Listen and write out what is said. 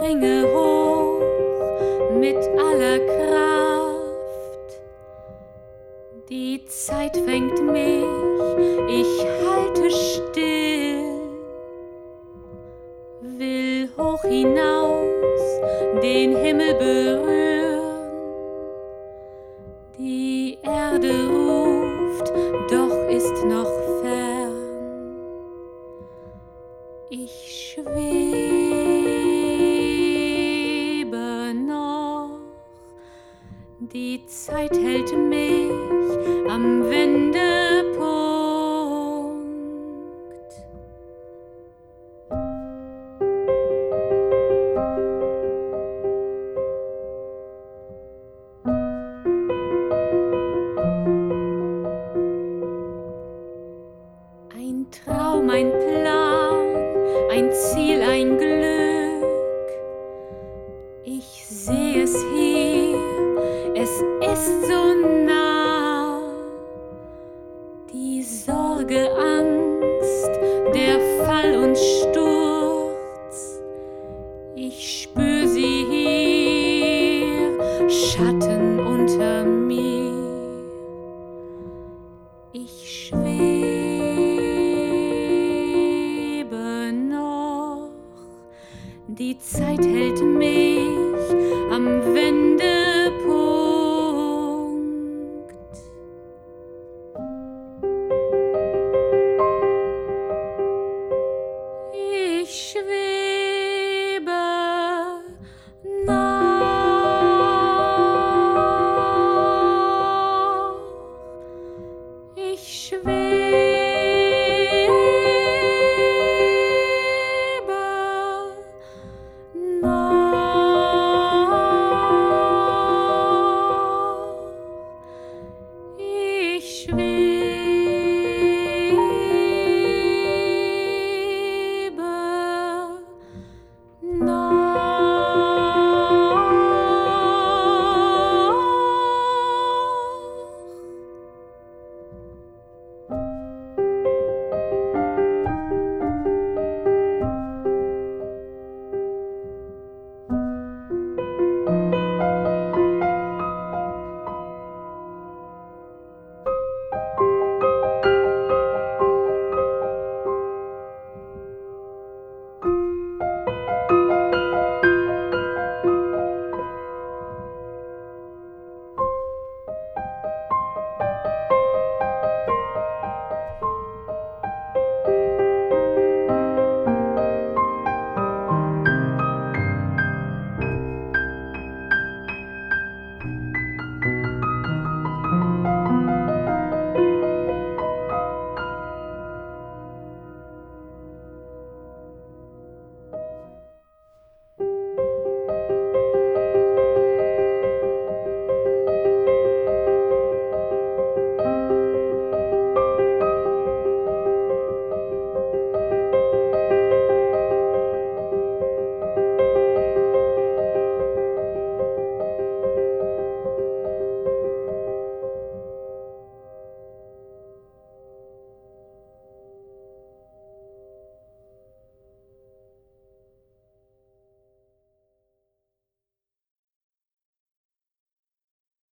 springe hoch mit aller Kraft. Die Zeit fängt mich, ich halte still, will hoch hinaus den Himmel berühren. Die Erde ruft, doch ist noch fern. Ich schwebe noch, die Zeit hält mich am Wendepunkt. Ein Traum, ein Plan, ein Ziel, ein Glück. Ich sehe es hier, es ist so nah. Die Sorge, Angst, der Fall und Sturz. Ich spür sie hier, Schatten unter mir. Ich schwebe noch, die Zeit hält mich am Wendepunkt. Ich schwebe noch, ich schwebe noch.